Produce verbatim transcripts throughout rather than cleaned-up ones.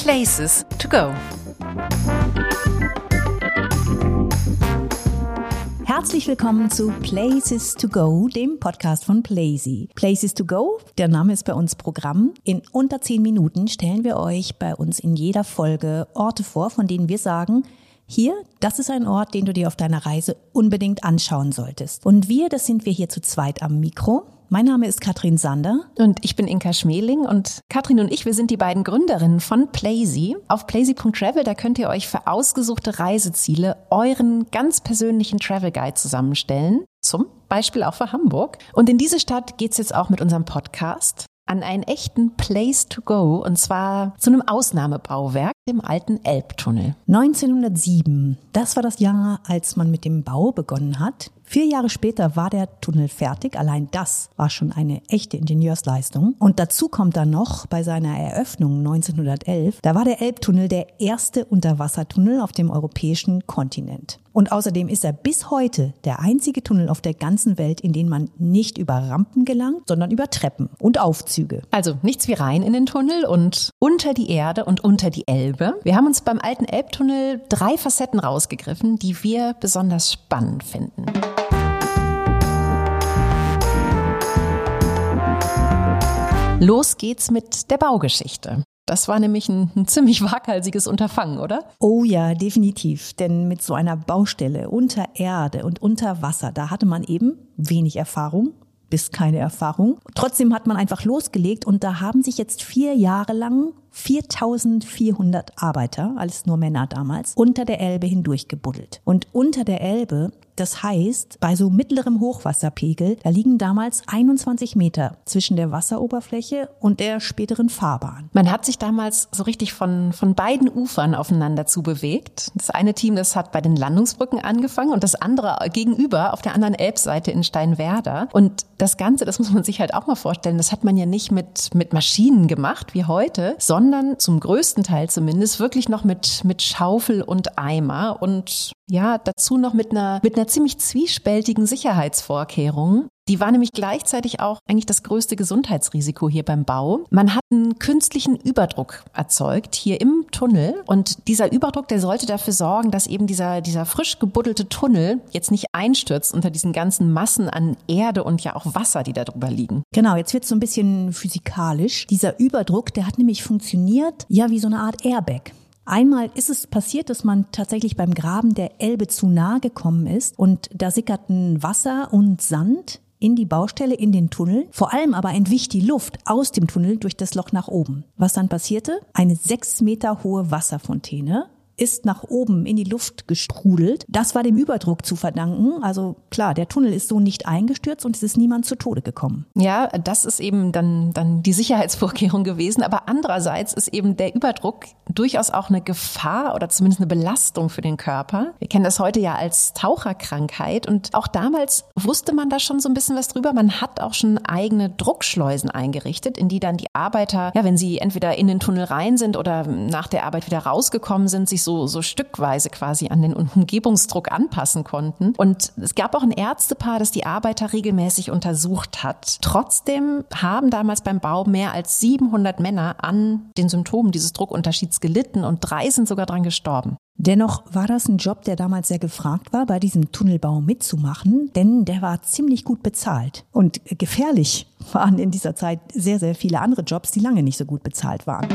Places to go. Herzlich willkommen zu Places to Go, dem Podcast von Plazy. Places to Go, der Name ist bei uns Programm. In unter zehn Minuten stellen wir euch bei uns in jeder Folge Orte vor, von denen wir sagen, hier, das ist ein Ort, den du dir auf deiner Reise unbedingt anschauen solltest. Und wir, das sind wir hier zu zweit am Mikro. Mein Name ist Katrin Sander. Und ich bin Inka Schmeling und Katrin und ich, wir sind die beiden Gründerinnen von Plazy. Auf plazy punkt travel, da könnt ihr euch für ausgesuchte Reiseziele euren ganz persönlichen Travel Guide zusammenstellen. Zum Beispiel auch für Hamburg. Und in diese Stadt geht's jetzt auch mit unserem Podcast an einen echten Place to go, und zwar zu einem Ausnahmebauwerk, dem alten Elbtunnel. neunzehnhundertsieben, das war das Jahr, als man mit dem Bau begonnen hat. Vier Jahre später war der Tunnel fertig. Allein das war schon eine echte Ingenieursleistung. Und dazu kommt dann noch bei seiner Eröffnung neunzehnhundertelf, da war der Elbtunnel der erste Unterwassertunnel auf dem europäischen Kontinent. Und außerdem ist er bis heute der einzige Tunnel auf der ganzen Welt, in den man nicht über Rampen gelangt, sondern über Treppen und Aufzüge. Also nichts wie rein in den Tunnel und unter die Erde und unter die Elbe. Wir haben uns beim alten Elbtunnel drei Facetten rausgegriffen, die wir besonders spannend finden. Los geht's mit der Baugeschichte. Das war nämlich ein, ein ziemlich waghalsiges Unterfangen, oder? Oh ja, definitiv. Denn mit so einer Baustelle unter Erde und unter Wasser, da hatte man eben wenig Erfahrung, bis keine Erfahrung. Trotzdem hat man einfach losgelegt und da haben sich jetzt vier Jahre lang viertausendvierhundert Arbeiter, alles nur Männer damals, unter der Elbe hindurch gebuddelt. Und unter der Elbe, das heißt, bei so mittlerem Hochwasserpegel, da liegen damals einundzwanzig Meter zwischen der Wasseroberfläche und der späteren Fahrbahn. Man hat sich damals so richtig von, von beiden Ufern aufeinander zubewegt. Das eine Team, das hat bei den Landungsbrücken angefangen und das andere gegenüber auf der anderen Elbseite in Steinwerder. Und das Ganze, das muss man sich halt auch mal vorstellen, das hat man ja nicht mit, mit Maschinen gemacht wie heute, sondern zum größten Teil zumindest wirklich noch mit, mit Schaufel und Eimer und ja, dazu noch mit einer, mit einer ziemlich zwiespältigen Sicherheitsvorkehrung. Die war nämlich gleichzeitig auch eigentlich das größte Gesundheitsrisiko hier beim Bau. Man hat einen künstlichen Überdruck erzeugt hier im Tunnel und dieser Überdruck, der sollte dafür sorgen, dass eben dieser, dieser frisch gebuddelte Tunnel jetzt nicht einstürzt unter diesen ganzen Massen an Erde und ja auch Wasser, die da drüber liegen. Genau, jetzt wird es so ein bisschen physikalisch. Dieser Überdruck, der hat nämlich funktioniert, ja, wie so eine Art Airbag. Einmal ist es passiert, dass man tatsächlich beim Graben der Elbe zu nahe gekommen ist und da sickerten Wasser und Sand in die Baustelle, in den Tunnel. Vor allem aber entwich die Luft aus dem Tunnel durch das Loch nach oben. Was dann passierte? Eine sechs Meter hohe Wasserfontäne ist nach oben in die Luft gestrudelt. Das war dem Überdruck zu verdanken. Also klar, der Tunnel ist so nicht eingestürzt und es ist niemand zu Tode gekommen. Ja, das ist eben dann, dann die Sicherheitsvorkehrung gewesen. Aber andererseits ist eben der Überdruck durchaus auch eine Gefahr oder zumindest eine Belastung für den Körper. Wir kennen das heute ja als Taucherkrankheit und auch damals wusste man da schon so ein bisschen was drüber. Man hat auch schon eigene Druckschleusen eingerichtet, in die dann die Arbeiter, ja, wenn sie entweder in den Tunnel rein sind oder nach der Arbeit wieder rausgekommen sind, sich so, so stückweise quasi an den Umgebungsdruck anpassen konnten. Und es gab auch ein Ärztepaar, das die Arbeiter regelmäßig untersucht hat. Trotzdem haben damals beim Bau mehr als siebenhundert Männer an den Symptomen dieses Druckunterschieds gelitten und drei sind sogar dran gestorben. Dennoch war das ein Job, der damals sehr gefragt war, bei diesem Tunnelbau mitzumachen, denn der war ziemlich gut bezahlt. Und gefährlich waren in dieser Zeit sehr, sehr viele andere Jobs, die lange nicht so gut bezahlt waren.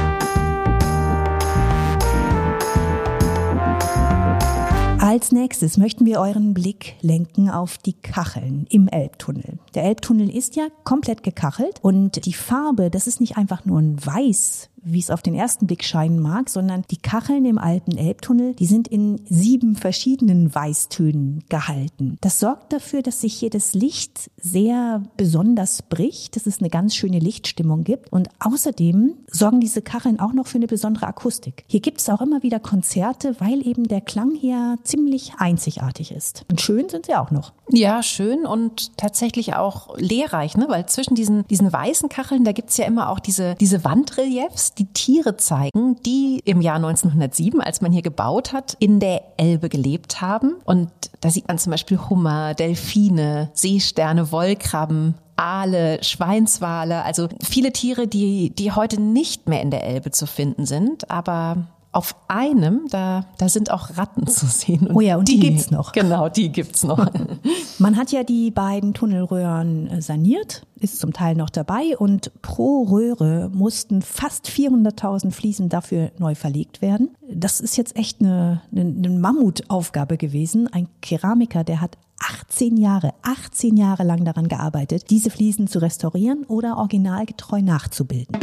Als nächstes möchten wir euren Blick lenken auf die Kacheln im Elbtunnel. Der Elbtunnel ist ja komplett gekachelt und die Farbe, das ist nicht einfach nur ein Weiß, wie es auf den ersten Blick scheinen mag, sondern die Kacheln im alten Elbtunnel, die sind in sieben verschiedenen Weißtönen gehalten. Das sorgt dafür, dass sich hier das Licht sehr besonders bricht, dass es eine ganz schöne Lichtstimmung gibt und außerdem sorgen diese Kacheln auch noch für eine besondere Akustik. Hier gibt es auch immer wieder Konzerte, weil eben der Klang hier ziemlich einzigartig ist. Und schön sind sie auch noch. Ja, schön und tatsächlich auch lehrreich, ne? Weil zwischen diesen, diesen weißen Kacheln, da gibt's ja immer auch diese, diese Wandreliefs, einerseits die Tiere zeigen, die im Jahr neunzehnhundertsieben, als man hier gebaut hat, in der Elbe gelebt haben. Und da sieht man zum Beispiel Hummer, Delfine, Seesterne, Wollkrabben, Aale, Schweinswale, also viele Tiere, die, die heute nicht mehr in der Elbe zu finden sind, aber auf einem, da, da sind auch Ratten zu sehen. Und oh ja, und die, die gibt's noch. Genau, die gibt's noch. Man hat ja die beiden Tunnelröhren saniert, ist zum Teil noch dabei und pro Röhre mussten fast vierhunderttausend Fliesen dafür neu verlegt werden. Das ist jetzt echt eine, eine, eine Mammutaufgabe gewesen. Ein Keramiker, der hat achtzehn Jahre, achtzehn Jahre lang daran gearbeitet, diese Fliesen zu restaurieren oder originalgetreu nachzubilden.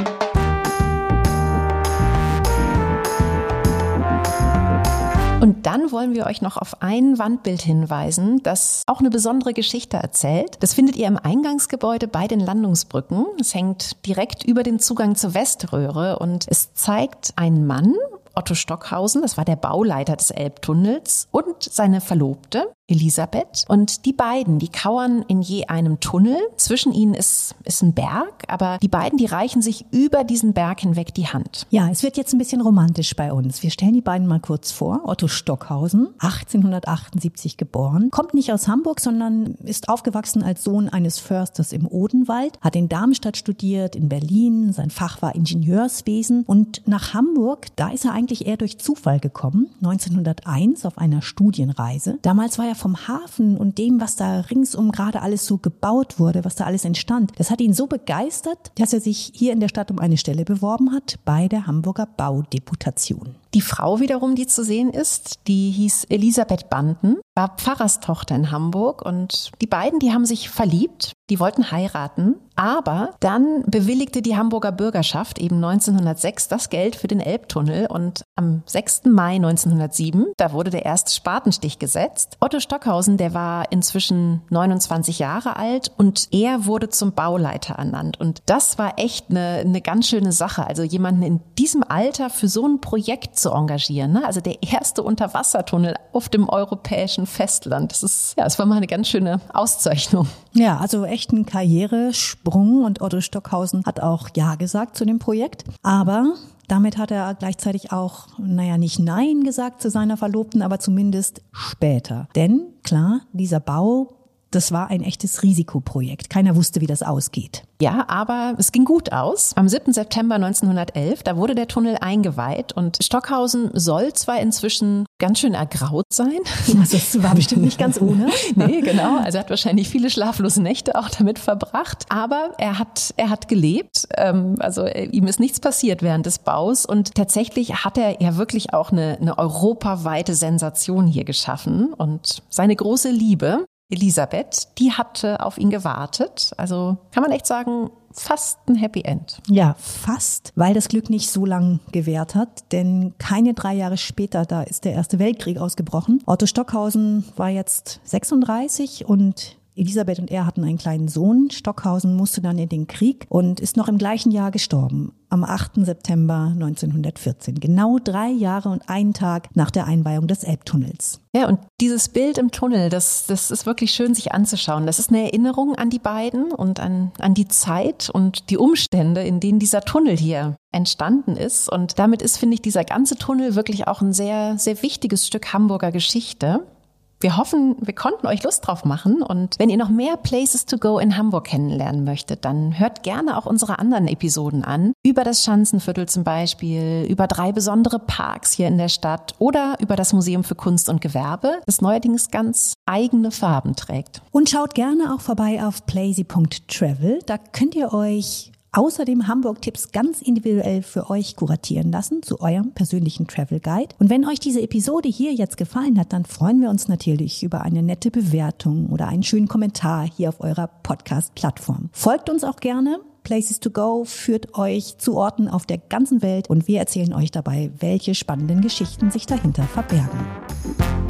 Und dann wollen wir euch noch auf ein Wandbild hinweisen, das auch eine besondere Geschichte erzählt. Das findet ihr im Eingangsgebäude bei den Landungsbrücken. Es hängt direkt über den Zugang zur Weströhre und es zeigt einen Mann, Otto Stockhausen, das war der Bauleiter des Elbtunnels, und seine Verlobte Elisabeth. Und die beiden, die kauern in je einem Tunnel. Zwischen ihnen ist, ist ein Berg, aber die beiden, die reichen sich über diesen Berg hinweg die Hand. Ja, es wird jetzt ein bisschen romantisch bei uns. Wir stellen die beiden mal kurz vor. Otto Stockhausen, achtzehnhundertachtundsiebzig geboren, kommt nicht aus Hamburg, sondern ist aufgewachsen als Sohn eines Försters im Odenwald, hat in Darmstadt studiert, in Berlin, sein Fach war Ingenieurswesen und nach Hamburg, da ist er eigentlich eher durch Zufall gekommen, neunzehnhunderteins auf einer Studienreise. Damals war er vom Hafen und dem, was da ringsum gerade alles so gebaut wurde, was da alles entstand. Das hat ihn so begeistert, dass er sich hier in der Stadt um eine Stelle beworben hat bei der Hamburger Baudeputation. Die Frau wiederum, die zu sehen ist, die hieß Elisabeth Banden, war Pfarrerstochter in Hamburg und die beiden, die haben sich verliebt, die wollten heiraten, aber dann bewilligte die Hamburger Bürgerschaft eben neunzehnhundertsechs das Geld für den Elbtunnel und am sechsten Mai neunzehnhundertsieben, da wurde der erste Spatenstich gesetzt. Otto Stockhausen, der war inzwischen neunundzwanzig Jahre alt und er wurde zum Bauleiter ernannt und das war echt eine, eine ganz schöne Sache, also jemanden in diesem Alter für so ein Projekt zu engagieren, ne? Also der erste Unterwassertunnel auf dem europäischen Festland. Das ist, ja, es war mal eine ganz schöne Auszeichnung. Ja, also echt ein Karrieresprung und Otto Stockhausen hat auch Ja gesagt zu dem Projekt, aber damit hat er gleichzeitig auch, naja, nicht Nein gesagt zu seiner Verlobten, aber zumindest später. Denn klar, dieser Bau, das war ein echtes Risikoprojekt. Keiner wusste, wie das ausgeht. Ja, aber es ging gut aus. Am siebten September neunzehnhundertelf, da wurde der Tunnel eingeweiht und Stockhausen soll zwar inzwischen ganz schön ergraut sein. Also das war bestimmt nicht ganz ohne. Nee, genau. Also er hat wahrscheinlich viele schlaflose Nächte auch damit verbracht. Aber er hat, er hat gelebt. Also ihm ist nichts passiert während des Baus und tatsächlich hat er ja wirklich auch eine, eine europaweite Sensation hier geschaffen und seine große Liebe, Elisabeth, die hatte auf ihn gewartet. Also kann man echt sagen, fast ein Happy End. Ja, fast, weil das Glück nicht so lang gewährt hat. Denn keine drei Jahre später, da ist der Erste Weltkrieg ausgebrochen. Otto Stockhausen war jetzt sechsunddreißig und Elisabeth und er hatten einen kleinen Sohn. Stockhausen musste dann in den Krieg und ist noch im gleichen Jahr gestorben, am achten September neunzehnhundertvierzehn. Genau drei Jahre und einen Tag nach der Einweihung des Elbtunnels. Ja, und dieses Bild im Tunnel, das, das ist wirklich schön, sich anzuschauen. Das ist eine Erinnerung an die beiden und an, an die Zeit und die Umstände, in denen dieser Tunnel hier entstanden ist. Und damit ist, finde ich, dieser ganze Tunnel wirklich auch ein sehr, sehr wichtiges Stück Hamburger Geschichte. Wir hoffen, wir konnten euch Lust drauf machen und wenn ihr noch mehr Places to go in Hamburg kennenlernen möchtet, dann hört gerne auch unsere anderen Episoden an. Über das Schanzenviertel zum Beispiel, über drei besondere Parks hier in der Stadt oder über das Museum für Kunst und Gewerbe, das neuerdings ganz eigene Farben trägt. Und schaut gerne auch vorbei auf plazy punkt travel. Da könnt ihr euch außerdem Hamburg-Tipps ganz individuell für euch kuratieren lassen zu eurem persönlichen Travel Guide. Und wenn euch diese Episode hier jetzt gefallen hat, dann freuen wir uns natürlich über eine nette Bewertung oder einen schönen Kommentar hier auf eurer Podcast-Plattform. Folgt uns auch gerne. Places to Go führt euch zu Orten auf der ganzen Welt und wir erzählen euch dabei, welche spannenden Geschichten sich dahinter verbergen.